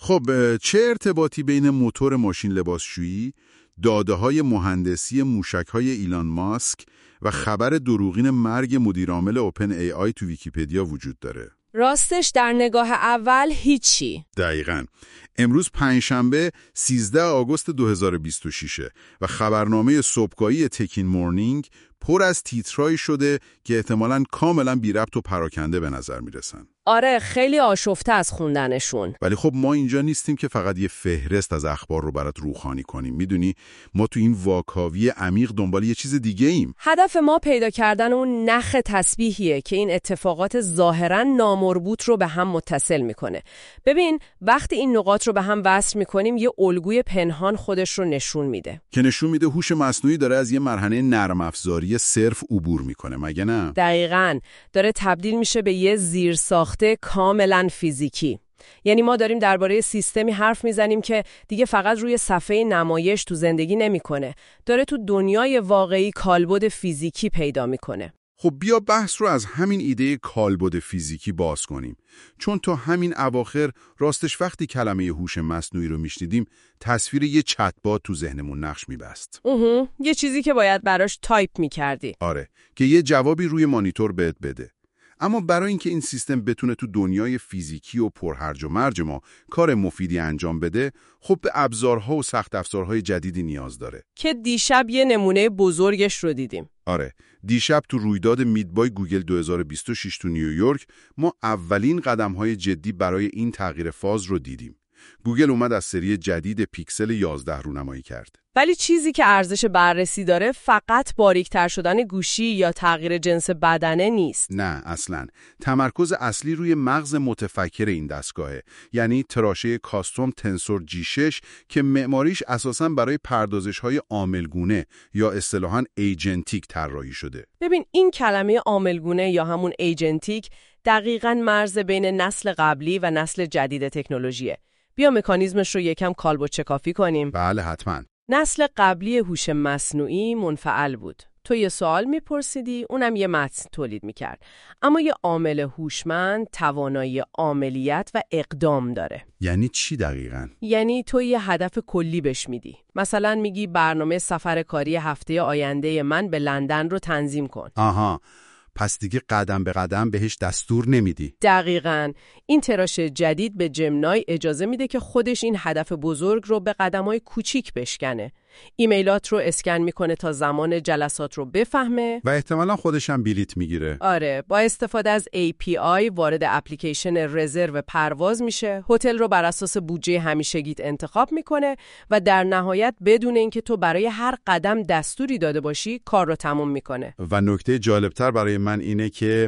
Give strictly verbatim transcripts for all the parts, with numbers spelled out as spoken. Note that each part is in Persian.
خب چه ارتباطی بین موتور ماشین لباسشویی، داده‌های مهندسی موشک‌های ایلان ماسک و خبر دروغین مرگ مدیرعامل اوپن ای آی تو ویکی‌پدیا وجود داره؟ راستش در نگاه اول هیچی. دقیقاً. امروز پنجشنبه سیزدهم آگوست دو هزار و بیست و شش و خبرنامه صبحگاهی تکین مورنینگ پر از تیترایی شده که احتمالاً کاملاً بی ربط و پراکنده به نظر میرسن. آره، خیلی آشفته از خوندنشون. ولی خب ما اینجا نیستیم که فقط یه فهرست از اخبار رو برات روخانی کنیم. میدونی ما تو این واکاوی عمیق دنبال یه چیز دیگه ایم. هدف ما پیدا کردن اون نخ تسبیحیه که این اتفاقات ظاهراً نامربوط رو به هم متصل میکنه. ببین وقتی این نقاط رو به هم وصل میکنیم یه الگوی پنهان خودش رو نشون میده. که نشون میده هوش مصنوعی داره از یه مرحله نرم افزاری صرف عبور میکنه، مگه نه؟ دقیقاً. داره تبدیل میشه به یه زیرساخته کاملاً فیزیکی. یعنی ما داریم درباره سیستمی حرف میزنیم که دیگه فقط روی صفحه نمایش تو زندگی نمیکنه. داره تو دنیای واقعی کالبد فیزیکی پیدا میکنه. خب بیا بحث رو از همین ایده کالبد فیزیکی باز کنیم. چون تا همین اواخر راستش وقتی کلمه هوش مصنوعی رو میشنیدیم تصویر یه چت‌بات تو ذهنمون نقش میبست. اوه، یه چیزی که باید براش تایپ میکردی. آره، که یه جوابی روی مانیتور بهت بده. اما برای اینکه این سیستم بتونه تو دنیای فیزیکی و پرهرج و مرج ما کار مفیدی انجام بده، خب به ابزارها و سخت افزارهای جدیدی نیاز داره. که دیشب یه نمونه بزرگش رو دیدیم. آره، دیشب تو رویداد میدبای گوگل دو هزار و بیست و شش تو نیویورک ما اولین قدم‌های جدی برای این تغییر فاز رو دیدیم. گوگل اومد از سری جدید پیکسل یازده رونمایی کرد. ولی چیزی که ارزش بررسی داره فقط باریک‌تر شدن گوشی یا تغییر جنس بدنه نیست. نه اصلاً. تمرکز اصلی روی مغز متفکر این دستگاهه. یعنی تراشه کاستوم تنسور جی شش که معماریش اساساً برای پردازش‌های عاملگونه یا اصطلاحاً ایجنتیک طراحی شده. ببین این کلمه عاملگونه یا همون ایجنتیک دقیقاً مرز بین نسل قبلی و نسل جدید تکنولوژیه. بیا مکانیزمش رو یکم کالبد چکافی کنیم. بله حتماً. نسل قبلی هوش مصنوعی منفعل بود. تو یه سوال میپرسیدی، اونم یه متن تولید میکرد. اما یه عامل هوشمند توانایی عاملیت و اقدام داره. یعنی چی دقیقاً؟ یعنی تو یه هدف کلی بهش میدی. مثلا میگی برنامه سفر کاری هفته آینده من به لندن رو تنظیم کن. آها. پس دیگه قدم به قدم بهش دستور نمیدی. دقیقاً. این تراش جدید به جمنای اجازه میده که خودش این هدف بزرگ رو به قدم‌های کوچیک بشکنه. ایمیلات رو اسکن میکنه تا زمان جلسات رو بفهمه و احتمالاً خودش هم بلیت میگیره. آره، با استفاده از ای پی آی وارد اپلیکیشن رزرو پرواز میشه، هتل رو بر اساس بودجه همیشگیت انتخاب میکنه و در نهایت بدون اینکه تو برای هر قدم دستوری داده باشی کار رو تموم میکنه. و نکته جالبتر برای من اینه که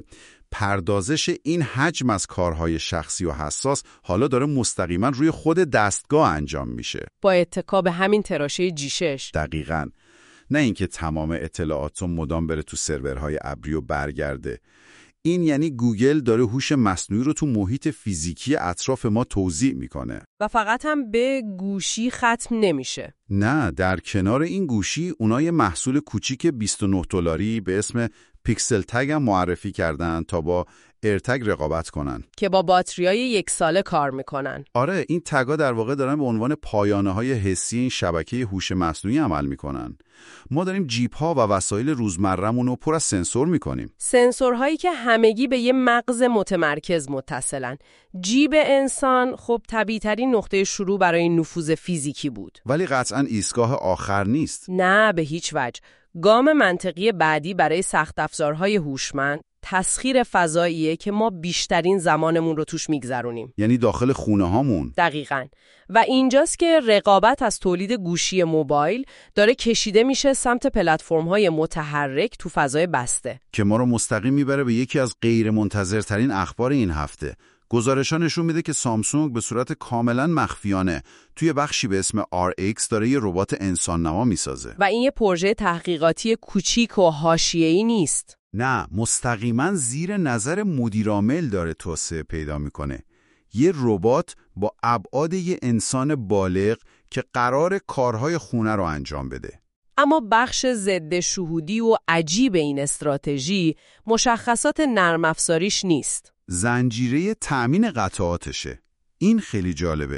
پردازش این حجم از کارهای شخصی و حساس حالا داره مستقیما روی خود دستگاه انجام میشه. با اتکا به همین تراشه جی شش. دقیقاً. نه اینکه تمام اطلاعات رو مدام بره تو سرورهای ابری و برگرده. این یعنی گوگل داره هوش مصنوعی رو تو محیط فیزیکی اطراف ما توزیع میکنه. و فقط هم به گوشی ختم نمیشه. نه، در کنار این گوشی اونای محصول کوچیک بیست و نه دلاری به اسم پیکسل تگ هم معرفی کردن تا با ایرتگ رقابت کنن که با باتریای یک ساله کار میکنن. آره، این تگا در واقع دارن به عنوان پایانه‌های حسی این شبکه هوش مصنوعی عمل میکنن. ما داریم جیپ ها و وسایل روزمره‌مون رو پر از سنسور میکنیم. سنسورهایی که همگی به یه مغز متمرکز متصلن. جیب انسان خب طبیعی‌ترین نقطه شروع برای نفوذ فیزیکی بود. ولی قطعاً ایستگاه آخر نیست. نه به هیچ وجه. گام منطقی بعدی برای سخت افزارهای هوشمند تسخیر فضاییه که ما بیشترین زمانمون رو توش میگذرونیم. یعنی داخل خونه هامون. دقیقاً. و اینجاست که رقابت از تولید گوشی موبایل داره کشیده میشه سمت پلتفرم‌های متحرک تو فضای بسته. که ما رو مستقیم میبره به یکی از غیر منتظرترین اخبار این هفته. گزارش‌ها نشون میده که سامسونگ به صورت کاملا مخفیانه توی بخشی به اسم آر ایکس داره یه ربات انسان نما میسازه. و این یه پروژه تحقیقاتی کوچیک و حاشیه‌ای نیست. نه، مستقیما زیر نظر مدیرعامل داره توسعه پیدا میکنه. یه ربات با ابعاد یه انسان بالغ که قرار کارهای خونه رو انجام بده. اما بخش ضد شهودی و عجیب این استراتژی مشخصات نرم افزاریش نیست. زنجیره تأمین قطعاتشه. این خیلی جالبه.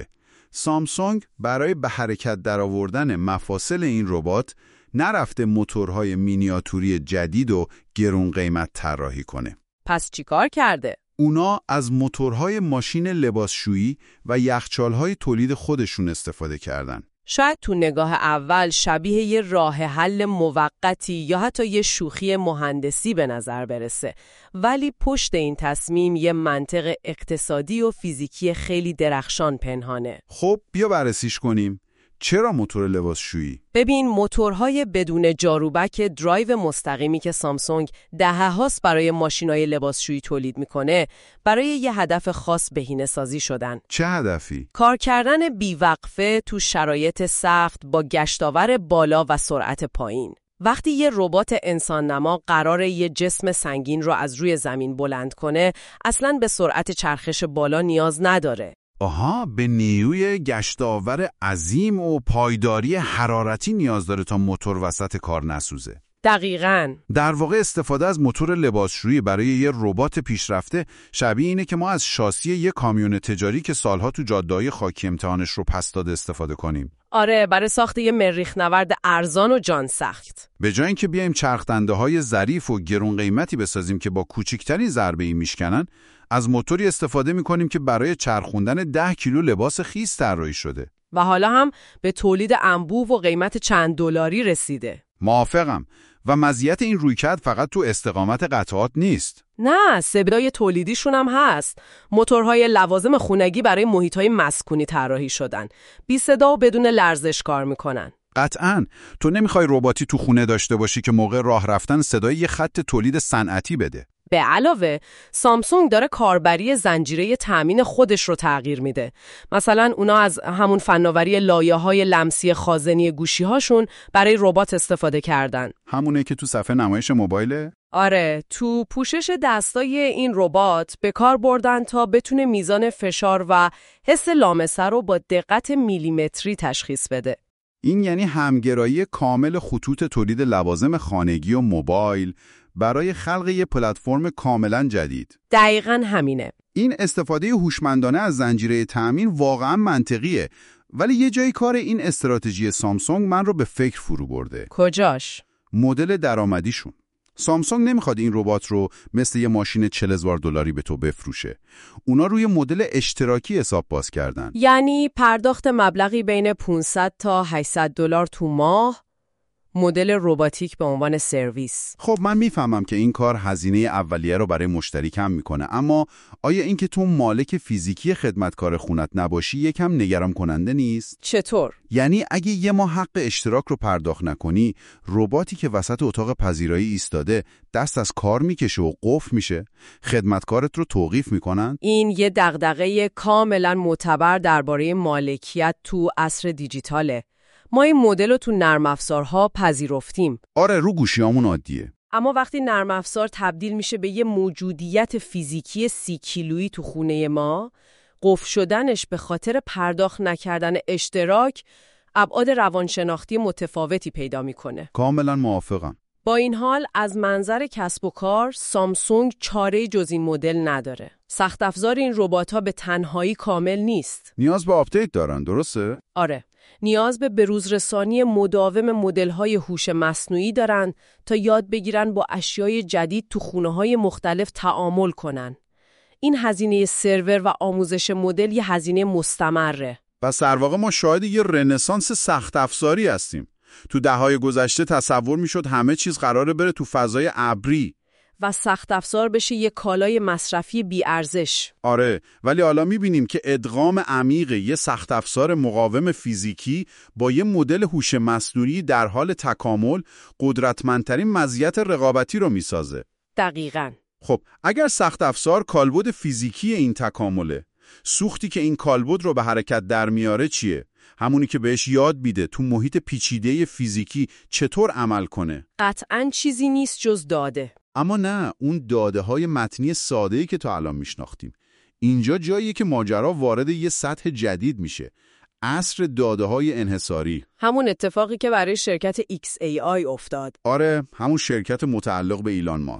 سامسونگ برای به حرکت درآوردن مفاصل این ربات نرفته موتورهای مینیاتوری جدید و گرون قیمت طراحی کنه. پس چیکار کرده؟ اونا از موتورهای ماشین لباسشویی و یخچالهای تولید خودشون استفاده کردن. شاید تو نگاه اول شبیه یه راه حل موقتی یا حتی یه شوخی مهندسی به نظر برسه، ولی پشت این تصمیم یه منطق اقتصادی و فیزیکی خیلی درخشان پنهانه. خب بیا بررسیش کنیم. چرا موتور لباسشویی؟ ببین، موتورهای بدون جاروبک درایو مستقیمی که سامسونگ دهه هاست برای ماشینای لباسشویی تولید میکنه، برای یه هدف خاص بهینه‌سازی شدن. چه هدفی؟ کار کردن بیوقفه تو شرایط سخت با گشتاور بالا و سرعت پایین. وقتی یه ربات انسان نما قراره یه جسم سنگین رو از روی زمین بلند کنه، اصلاً به سرعت چرخش بالا نیاز نداره. آها، به نیروی گشتاور عظیم و پایداری حرارتی نیاز داره تا موتور وسط کار نسوزه. دقیقاً. در واقع استفاده از موتور لباسشویی برای یه ربات پیشرفته شبیه اینه که ما از شاسی یه کامیون تجاری که سالها تو جاده‌های خاکی امتحانش رو پس داده استفاده کنیم. آره، برای ساخت یه مریخ نورد ارزان و جان سخت. به جای اینکه بیایم چرخدنده‌های ظریف و گرون قیمتی بسازیم که با کوچکترین ضربه‌ای میشکنن، از موتوری استفاده میکنیم که برای چرخوندن ده کیلو لباس خیس طراحی شده. و حالا هم به تولید انبوه و قیمت چند دلاری رسیده. موافقم. و مزیت این رویکرد فقط تو استقامت قطعات نیست. نه، سبدای تولیدیشون هم هست. موتورهای لوازم خونگی برای محیطهای مسکونی طراحی شدن. بی صدا و بدون لرزش کار میکنن. قطعاً. تو نمیخوای رباتی تو خونه داشته باشی که موقع راه رفتن صدای یه خط تولید صنعتی بده. به علاوه، سامسونگ داره کاربری زنجیره تأمین خودش رو تغییر میده. مثلا اونا از همون فناوری لایه‌های لمسی خازنی گوشی‌هاشون برای ربات استفاده کردن. همونه که تو صفحه نمایش موبایله؟ آره، تو پوشش دستای این ربات به کار بردن تا بتونه میزان فشار و حس لامسه رو با دقت میلیمتری تشخیص بده. این یعنی همگرایی کامل خطوط تولید لوازم خانگی و موبایل برای خلق یک پلتفرم کاملا جدید. دقیقاً همینه. این استفاده هوشمندانه از زنجیره تأمین واقعا منطقیه، ولی یه جای کار این استراتژی سامسونگ من رو به فکر فرو برده. کجاش؟ مدل درآمدیشون. سامسونگ نمیخواد این ربات رو مثل یه ماشین چهل هزار دلاری به تو بفروشه. اونا روی مدل اشتراکی حساب باز کردن. یعنی پرداخت مبلغی بین پانصد تا هشتصد دلار تو ماه، مدل رباتیک به عنوان سرویس. خب من میفهمم که این کار هزینه اولیه رو برای مشتری کم میکنه، اما آیا این که تو مالک فیزیکی خدمتکار خونت نباشی یکم نگران کننده نیست؟ چطور؟ یعنی اگه یه ماه حق اشتراک رو پرداخت نکنی، رباتی که وسط اتاق پذیرایی ایستاده دست از کار میکشه و قفل میشه، خدمتکارت رو توقیف میکنن؟ این یه دغدغه کاملا معتبر درباره مالکیت تو عصر دیجیتاله. ما این مدل رو تو نرم افزارها پذیرفتیم. آره، رو گوشیامون عادیه. اما وقتی نرم افزار تبدیل میشه به یه موجودیت فیزیکی سی کیلویی تو خونه ما، قفل شدنش به خاطر پرداخت نکردن اشتراک ابعاد روانشناختی متفاوتی پیدا میکنه. کاملا موافقم. با این حال از منظر کسب و کار سامسونگ چاره جز این مدل نداره. سخت افزار این ربات‌ها به تنهایی کامل نیست. نیاز به آپدیت دارن، درسته؟ آره. نیاز به بروزرسانی مداوم مدل‌های هوش مصنوعی دارن تا یاد بگیرن با اشیای جدید تو خونه‌های مختلف تعامل کنن. این هزینه سرور و آموزش مدل یه هزینه مستمره. پس در واقع ما شاهد یه رنسانس سخت افزاری هستیم. تو دهه‌های گذشته تصور میشد همه چیز قراره بره تو فضای ابری و سخت افزار بشه یه کالای مصرفی بی ارزش. آره، ولی حالا میبینیم که ادغام عمیق یه سخت افزار مقاوم فیزیکی با یه مدل هوش مصنوعی در حال تکامل قدرتمندترین مزیت رقابتی رو میسازه. دقیقاً. خب اگر سخت افزار کالبد فیزیکی این تکامله، سوختی که این کالبد رو به حرکت در میاره چیه؟ همونی که بهش یاد بیده تو محیط پیچیده فیزیکی چطور عمل کنه؟ قطعاً چیزی نیست جز داده. اما نه، اون داده های متنی ساده‌ای که تا الان میشناختیم. اینجا جاییه که ماجرا وارد یه سطح جدید میشه. عصر داده های انحصاری. همون اتفاقی که برای شرکت ایکس ای آی افتاد. آره، همون شرکت متعلق به ایلان ماسک.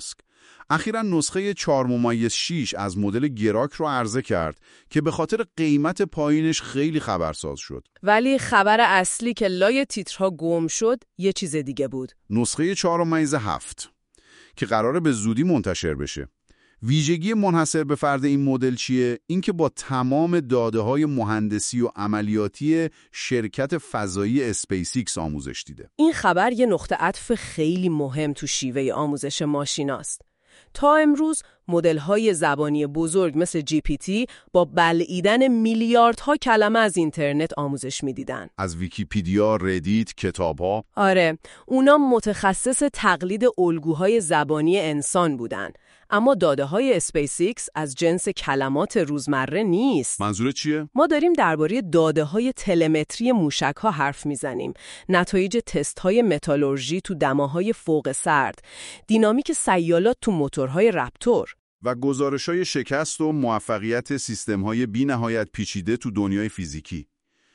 اخیراً نسخه چهار ممیز شش از مدل گراک رو عرضه کرد که به خاطر قیمت پایینش خیلی خبرساز شد. ولی خبر اصلی که لای تیترها گم شد یه چیز دیگه بود. نسخه چهار ممیز هفت که قراره به زودی منتشر بشه. ویژگی منحصر به فرد این مدل چیه؟ اینکه با تمام داده‌های مهندسی و عملیاتی شرکت فضایی اسپیس ایکس آموزش دیده. این خبر یه نقطه عطف خیلی مهم تو شیوه آموزش ماشیناست. تا امروز مدل‌های زبانی بزرگ مثل جی پی تی با بلعیدن میلیاردها کلمه از اینترنت آموزش میدیدن. از ویکیپدیا، ردیت، کتاب‌ها. آره، اونا متخصص تقلید الگوهای زبانی انسان بودن. اما داده‌های اسپیس ایکس از جنس کلمات روزمره نیست. منظور چیه؟ ما داریم درباره داده‌های تلمتری موشک‌ها حرف میزنیم. نتایج تست‌های متالورژی تو دماهای فوق سرد، دینامیک سیالات تو موتورهای رپتور و گزارش‌های شکست و موفقیت سیستم‌های بی‌نهایت پیچیده تو دنیای فیزیکی.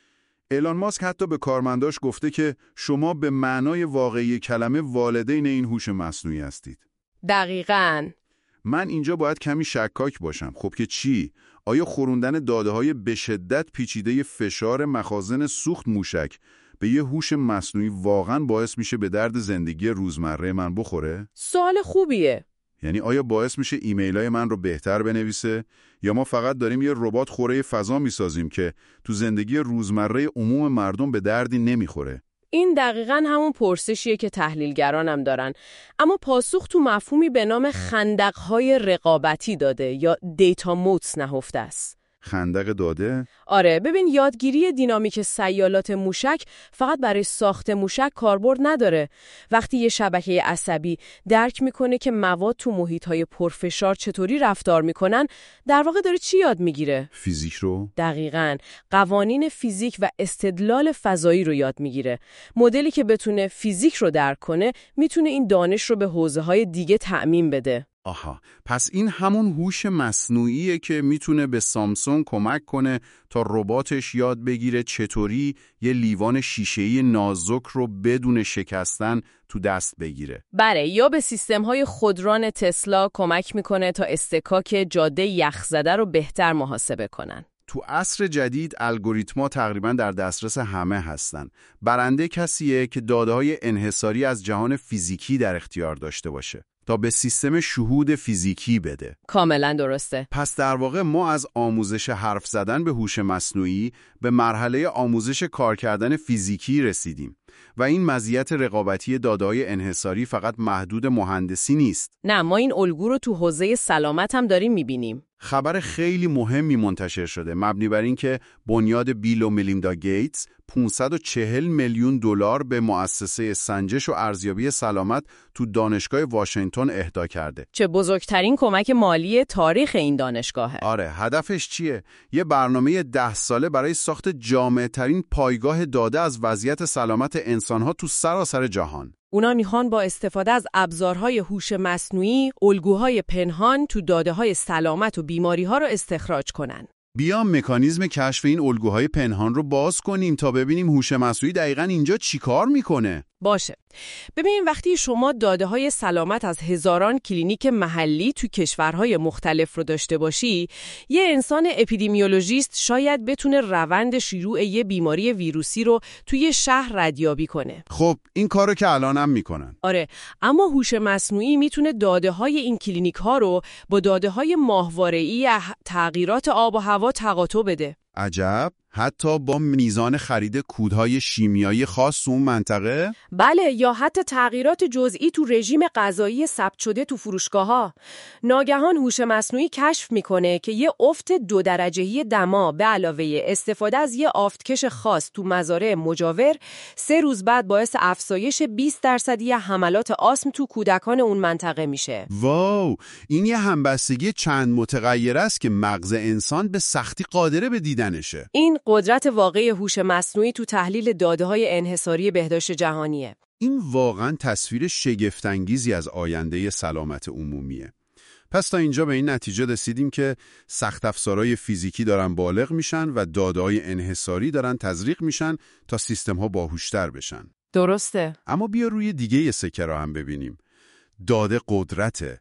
ایلان ماسک حتی به کارمنداش گفته که شما به معنای واقعی کلمه والدین این هوش مصنوعی هستید. دقیقاً. من اینجا باید کمی شکاک باشم. خب که چی؟ آیا خوروندن داده‌های به شدت پیچیده فشار مخازن سوخت موشک به یه هوش مصنوعی واقعاً باعث میشه به درد زندگی روزمره من بخوره؟ سوال خوبیه. یعنی آیا باعث میشه ایمیلای من رو بهتر بنویسه یا ما فقط داریم یه ربات خوره فضا میسازیم که تو زندگی روزمره عموم مردم به دردی نمیخوره؟ این دقیقاً همون پرسشیه که تحلیلگرانم دارن. اما پاسخ تو مفهومی به نام خندق‌های رقابتی داده یا دیتا موتس نهفته است. خندق داده؟ آره، ببین یادگیری دینامیک سیالات موشک فقط برای ساخت موشک کاربرد نداره. وقتی یه شبکه عصبی درک میکنه که مواد تو محیط‌های پرفشار چطوری رفتار میکنن، در واقع داره چی یاد میگیره؟ فیزیک رو؟ دقیقاً، قوانین فیزیک و استدلال فضایی رو یاد میگیره. مدلی که بتونه فیزیک رو درک کنه، میتونه این دانش رو به حوزه‌های دیگه تعمیم بده. آها، پس این همون هوش مصنوعیه که میتونه به سامسونگ کمک کنه تا رباتش یاد بگیره چطوری یه لیوان شیشه‌ای نازک رو بدون شکستن تو دست بگیره. بله، یا به سیستم‌های خودران تسلا کمک میکنه تا استکاک جاده یخزده رو بهتر محاسبه کنن. تو عصر جدید الگوریتما تقریباً در دسترس همه هستن. برنده کسیه که داده‌های انحصاری از جهان فیزیکی در اختیار داشته باشه تا به سیستم شهود فیزیکی بده. کاملا درسته. پس در واقع ما از آموزش حرف زدن به هوش مصنوعی به مرحله آموزش کار کردن فیزیکی رسیدیم و این مزیت رقابتی داده‌های انحصاری فقط محدود مهندسی نیست. نه، ما این الگو رو تو حوزه سلامت هم داریم میبینیم. خبر خیلی مهمی منتشر شده مبنی بر این که بنیاد بیل و ملیندا گیتس پانصد و چهل میلیون دلار به مؤسسه سنجش و ارزیابی سلامت تو دانشگاه واشنگتن اهدا کرده. چه بزرگترین کمک مالی تاریخ این دانشگاهه. آره، هدفش چیه؟ یه برنامه ده ساله برای ساخت جامع‌ترین پایگاه داده از وضعیت سلامت انسان‌ها تو سراسر جهان. اونا میخوان با استفاده از ابزارهای هوش مصنوعی، الگوهای پنهان تو داده‌های سلامت و بیماری‌ها رو استخراج کنن. بیام مکانیزم کشف این الگوهای پنهان رو باز کنیم تا ببینیم هوش مصنوعی دقیقاً اینجا چیکار میکنه. باشه. ببینید وقتی شما داده‌های سلامت از هزاران کلینیک محلی تو کشورهای مختلف رو داشته باشی، یه انسان اپیدمیولوژیست شاید بتونه روند شیوع یه بیماری ویروسی رو توی شهر ردیابی کنه. خب این کارو که الانم میکنن. آره، اما هوش مصنوعی میتونه داده‌های این کلینیک‌ها رو با داده‌های ماهواره‌ای تغییرات آب و هوا تقاطع بده. عجب، حتی با میزان خرید کودهای شیمیایی خاص اون منطقه؟ بله، یا حتی تغییرات جزئی تو رژیم غذایی ثبت شده تو فروشگاه‌ها. ناگهان هوش مصنوعی کشف میکنه که یه افت دو درجه‌ای دما به علاوه استفاده از یه آفتکش خاص تو مزارع مجاور سه روز بعد باعث افزایش بیست درصدی حملات آسم تو کودکان اون منطقه میشه. واو، این یه همبستگی چند متغیر است که مغز انسان به سختی قادره به دیدنشه. این قدرت واقعی هوش مصنوعی تو تحلیل داده‌های انحصاری بهداشت جهانیه. این واقعاً تصویر شگفت‌انگیزی از آینده سلامت عمومیه. پس تا اینجا به این نتیجه رسیدیم که سخت افزارهای فیزیکی دارن بالغ میشن و داده‌های انحصاری دارن تزریق میشن تا سیستم‌ها باهوش‌تر بشن. درسته. اما بیا روی دیگه یه سکه رو هم ببینیم. داده قدرته.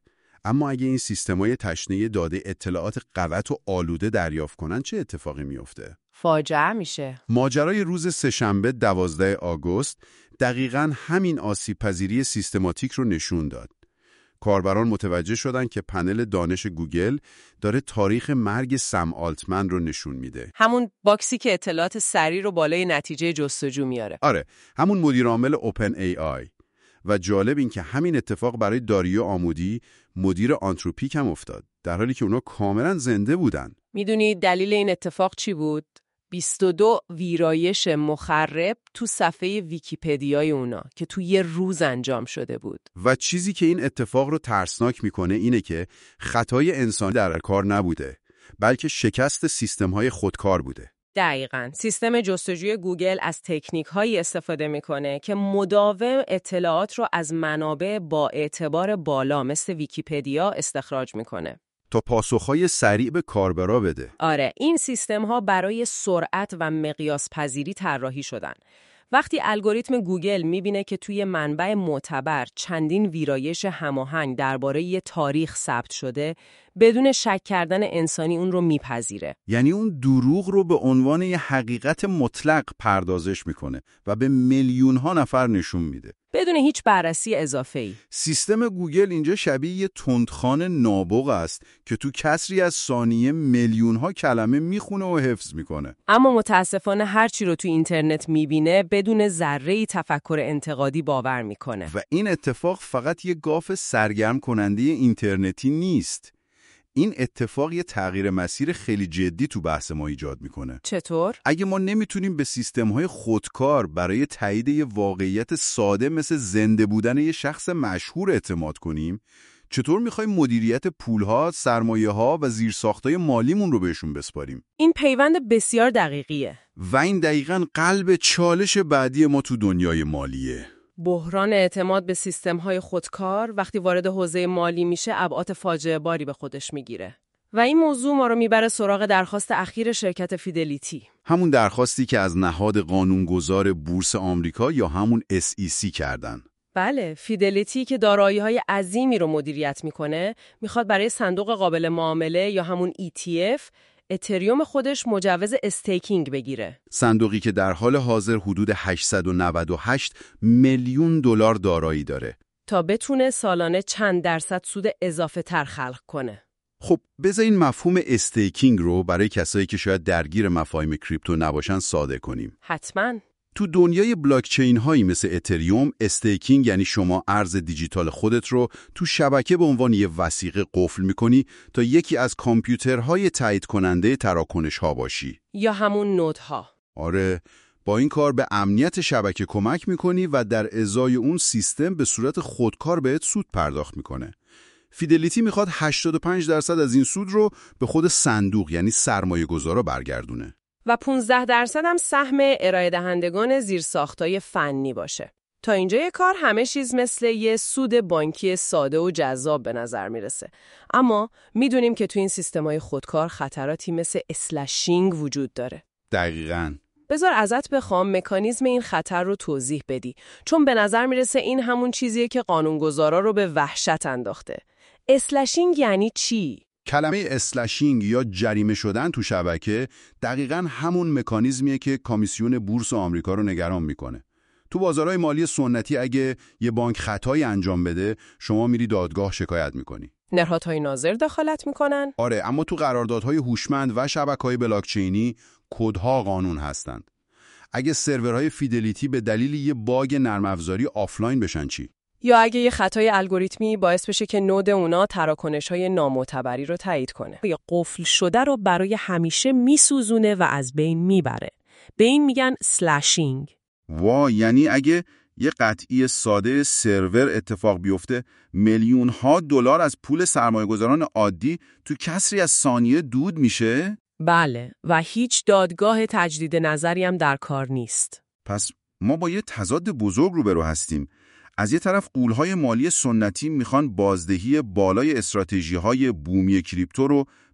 اما اگه این سیستم‌های تشنه داده اطلاعات غلط و آلوده دریافت کنن چه اتفاقی میفته؟ فاجعه میشه. ماجرای روز سه‌شنبه دوازدهم آگوست دقیقاً همین آسیب‌پذیری سیستماتیک رو نشون داد. کاربران متوجه شدن که پنل دانش گوگل داره تاریخ مرگ سم آلتمن رو نشون میده. همون باکسی که اطلاعات سریع رو بالای نتیجه جستجو میاره. آره، همون مدیر عامل اوپن ای آی. و جالب این که همین اتفاق برای داریو آمودی مدیر آنتروپیک هم افتاد، در حالی که اونا کاملا زنده بودن. میدونی دلیل این اتفاق چی بود؟ بیست و دو ویرایش مخرب تو صفحه ویکی‌پدیای اونا که تو یه روز انجام شده بود. و چیزی که این اتفاق رو ترسناک میکنه اینه که خطای انسانی در کار نبوده، بلکه شکست سیستم‌های خودکار بوده. دقیقاً. سیستم جستجوی گوگل از تکنیک‌هایی استفاده میکنه که مداوم اطلاعات رو از منابع با اعتبار بالا مثل ویکی‌پدیا استخراج میکنه تا پاسخهای سریع به کاربرا بده. آره، این سیستم‌ها برای سرعت و مقیاس پذیری طراحی شدن. وقتی الگوریتم گوگل میبینه که توی منبع معتبر چندین ویرایش هماهنگ درباره یه تاریخ ثبت شده، بدون شک کردن انسانی اون رو میپذیره. یعنی اون دروغ رو به عنوان یه حقیقت مطلق پردازش میکنه و به میلیون ها نفر نشون میده. بدون هیچ بررسی اضافه‌ای. سیستم گوگل اینجا شبیه یه تندخوان نابغ است که تو کسری از ثانیه میلیون ها کلمه میخونه و حفظ میکنه. اما متاسفانه هر چی رو تو اینترنت میبینه بدون ذره‌ای تفکر انتقادی باور میکنه. و این اتفاق فقط یه گاف سرگرم کننده اینترنتی نیست. این اتفاق یه تغییر مسیر خیلی جدی تو بحث ما ایجاد میکنه. چطور؟ اگه ما نمیتونیم به سیستم‌های خودکار برای تایید یه واقعیت ساده مثل زنده بودن یه شخص مشهور اعتماد کنیم، چطور میخوایم مدیریت پول‌ها، سرمایه‌ها و زیرساخت‌های مالیمون رو بهشون بسپاریم؟ این پیوند بسیار دقیقیه. و این دقیقاً قلب چالش بعدی ما تو دنیای مالیه. بحران اعتماد به سیستم‌های خودکار وقتی وارد حوزه مالی میشه ابعاد فاجعه باری به خودش میگیره. و این موضوع ما رو میبره سراغ درخواست اخیر شرکت فیدلیتی. همون درخواستی که از نهاد قانونگذار بورس آمریکا یا همون اس ای سی کردن. بله، فیدلیتی که دارایی‌های عظیمی رو مدیریت میکنه، میخواد برای صندوق قابل معامله یا همون ای تی اف اتریوم خودش مجوز استیکینگ بگیره. صندوقی که در حال حاضر حدود هشتصد و نود و هشت میلیون دلار دارایی داره تا بتونه سالانه چند درصد سود اضافه تر خلق کنه. خب بذارین مفهوم استیکینگ رو برای کسایی که شاید درگیر مفاهیم کریپتو نباشن ساده کنیم. حتماً. تو دنیای بلاکچین هایی مثل اتریوم، استیکینگ یعنی شما ارز دیجیتال خودت رو تو شبکه به عنوان یه وثیقه قفل میکنی تا یکی از کامپیوترهای تایید کننده تراکنش ها باشی. یا همون نودها. آره، با این کار به امنیت شبکه کمک میکنی و در ازای اون سیستم به صورت خودکار بهت سود پرداخت میکنه. فیدلیتی میخواد هشتاد و پنج درصد از این سود رو به خود صندوق یعنی سرمایه گذارا برگردونه. و پانزده درصد هم سهم ارائه دهندگان زیرساختای فنی باشه. تا اینجای کار همه چیز مثل یه سود بانکی ساده و جذاب به نظر میرسه. اما میدونیم که تو این سیستم‌های خودکار خطراتی مثل اسلشینگ وجود داره. دقیقاً. بذار ازت بخوام مکانیزم این خطر رو توضیح بدی، چون به نظر میرسه این همون چیزیه که قانونگذارا رو به وحشت انداخته. اسلشینگ یعنی چی؟ کلمه اسلشینگ یا جریمه شدن تو شبکه دقیقاً همون مکانیزمیه که کمیسیون بورس آمریکا رو نگران میکنه. تو بازارهای مالی سنتی اگه یه بانک خطایی انجام بده، شما میری دادگاه شکایت میکنی. نهادهای ناظر دخالت میکنن؟ آره، اما تو قراردادهای هوشمند و شبکه‌های بلاکچینی کدها قانون هستند. اگه سرورهای فیدلیتی به دلیل یه باگ نرم افزاری آفلاین بشن چی؟ یا اگه یه خطای الگوریتمی باعث بشه که نود اونا تراکنش‌های نامعتبری رو تایید کنه یا قفل شده رو برای همیشه میسوزونه و از بین میبره. به این میگن سلشینگ. وا، یعنی اگه یه قطعی ساده سرور اتفاق بیفته، میلیون ها دلار از پول سرمایه‌گذاران عادی تو کسری از ثانیه دود میشه؟ بله، و هیچ دادگاه تجدید نظری هم در کار نیست. پس ما با یه تضاد بزرگ روبرو هستیم. از یه طرف غول‌های مالی سنتی میخوان بازدهی بالای استراتژی‌های بومی کریپتو رو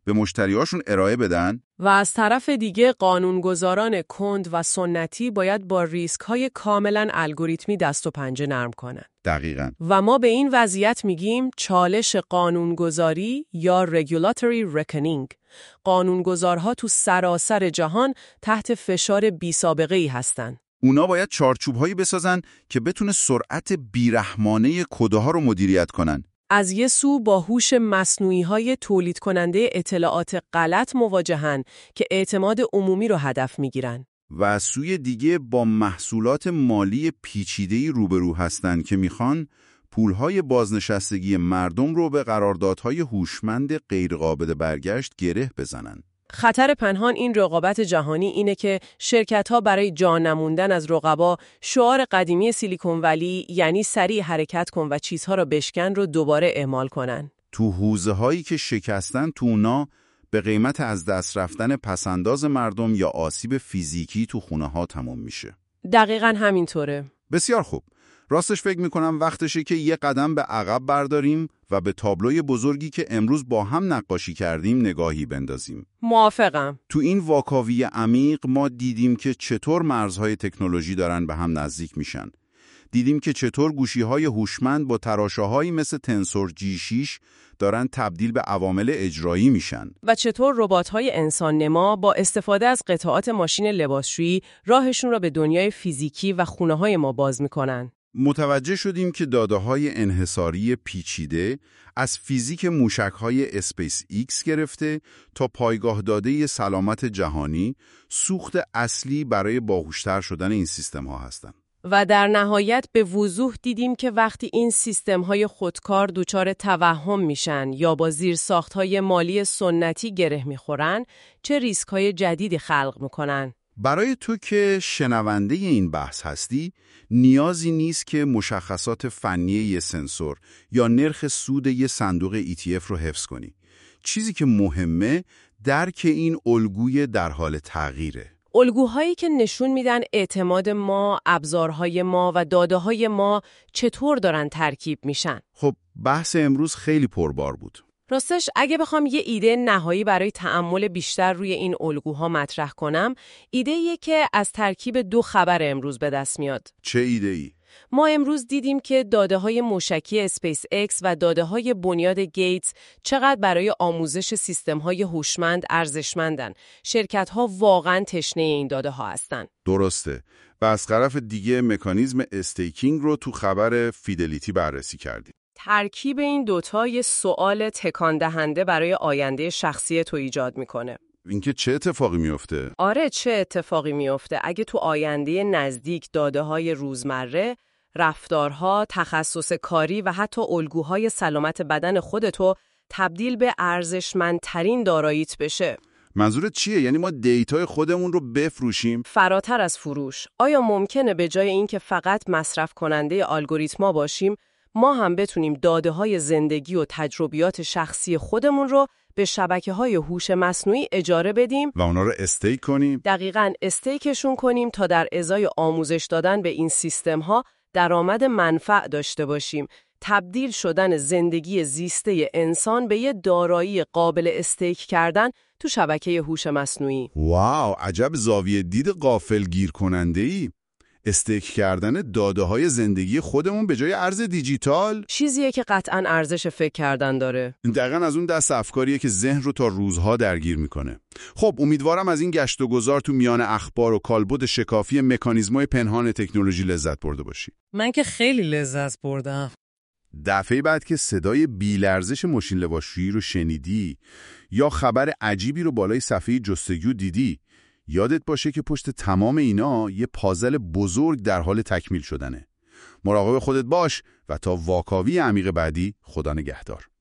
به مشتریاشون ارائه بدن. و از طرف دیگه قانونگذاران کند و سنتی باید با ریسک‌های کاملاً الگوریتمی دست و پنجه نرم کنن. دقیقاً. و ما به این وضعیت میگیم چالش قانونگذاری یا regulatory reckoning. قانونگذارها تو سراسر جهان تحت فشار بی‌سابقه‌ای هستن. اونا باید چارچوب‌هایی بسازن که بتونه سرعت بیرحمانه کدها رو مدیریت کنن. از یه سو با هوش مصنوعی‌های تولید کننده اطلاعات غلط مواجهن که اعتماد عمومی رو هدف میگیرن. و از سوی دیگه با محصولات مالی پیچیده‌ای روبرو هستن که میخوان پولهای بازنشستگی مردم رو به قراردادهای هوشمند غیرقابل برگشت گره بزنن. خطر پنهان این رقابت جهانی اینه که شرکت‌ها برای جا نموندن از رقبا شعار قدیمی سیلیکون ولی یعنی سریع حرکت کن و چیزها را بشکن رو دوباره اعمال کنن. تو حوزه‌هایی که شکستن تو اونا به قیمت از دست رفتن پسنداز مردم یا آسیب فیزیکی تو خونه‌ها تموم میشه. دقیقاً همینطوره. بسیار خوب. راستش فکر میکنم وقتشه که یه قدم به عقب برداریم و به تابلوی بزرگی که امروز با هم نقاشی کردیم نگاهی بندازیم. موافقم. تو این واکاوی عمیق ما دیدیم که چطور مرزهای تکنولوژی دارن به هم نزدیک میشن. دیدیم که چطور گوشی‌های هوشمند با تراشه‌هایی مثل تنسور جی شش دارن تبدیل به عوامل اجرایی میشن. و چطور ربات‌های انسان نما با استفاده از قطعات ماشین لباسشویی راهشون را به دنیای فیزیکی و خونه‌های ما باز میکنن. متوجه شدیم که داده‌های انحصاری پیچیده از فیزیک موشک‌های اسپیس ایکس گرفته تا پایگاه داده سلامت جهانی سوخت اصلی برای باهوشتر شدن این سیستم‌ها هستند. و در نهایت به وضوح دیدیم که وقتی این سیستم‌های خودکار دچار توهم میشن یا با زیرساخت‌های مالی سنتی گره میخورن، چه ریسک‌های جدیدی خلق میکنن. برای تو که شنونده این بحث هستی، نیازی نیست که مشخصات فنی یه سنسور یا نرخ سود یه صندوق ای تی اف رو حفظ کنی. چیزی که مهمه درک این الگوی در حال تغییره. الگوهایی که نشون میدن اعتماد ما، ابزارهای ما و داده‌های ما چطور دارن ترکیب میشن. خب بحث امروز خیلی پربار بود. راستش اگه بخوام یه ایده نهایی برای تأمل بیشتر روی این الگوها مطرح کنم، ایده‌ایه که از ترکیب دو خبر امروز به دست میاد. چه ایده‌ای؟ ما امروز دیدیم که داده‌های موشکی اسپیس ایکس و داده‌های بنیاد گیتس چقدر برای آموزش سیستم‌های هوشمند ارزشمندن. شرکت‌ها واقعاً تشنه این داده‌ها هستن. درسته. و از طرف دیگه مکانیزم استیکینگ رو تو خبر فیدلیتی بررسی کردیم. ترکیب این دوتا یه سوال تکان دهنده برای آینده شخصی تو ایجاد میکنه. اینکه چه اتفاقی میفته؟ آره چه اتفاقی میفته اگه تو آینده نزدیک داده‌های روزمره، رفتارها، تخصص کاری و حتی الگوهای سلامت بدن خودتو تبدیل به ارزشمندترین داراییت بشه. منظورت چیه؟ یعنی ما دیتای خودمون رو بفروشیم؟ فراتر از فروش. آیا ممکنه به جای اینکه فقط مصرف کننده الگوریتما باشیم، ما هم بتونیم داده‌های زندگی و تجربیات شخصی خودمون رو به شبکه‌های هوش مصنوعی اجاره بدیم و اونا رو استیک کنیم؟ دقیقاً استیکشون کنیم تا در ازای آموزش دادن به این سیستم‌ها درآمد منفع داشته باشیم. تبدیل شدن زندگی زیسته انسان به یه دارایی قابل استیک کردن تو شبکه هوش مصنوعی. واو، عجب زاویه دید غافلگیر کننده‌ای. استیک کردن داده‌های زندگی خودمون به جای ارز دیجیتال، چیزیه که قطعاً ارزش فکر کردن داره. دقیقاً از اون دست افکاریه که ذهن رو تا روزها درگیر میکنه. خب امیدوارم از این گشت و گذار تو میان اخبار و کالبد شکافی مکانیزم‌های پنهان تکنولوژی لذت برده باشی. من که خیلی لذت بردم. دفعه بعد که صدای بی‌لرزش ماشین لباسشویی رو شنیدی یا خبر عجیبی رو بالای صفحه جستجو دیدی، یادت باشه که پشت تمام اینا یه پازل بزرگ در حال تکمیل شدنه. مراقب خودت باش و تا واکاوی عمیق بعدی خدا نگهدار.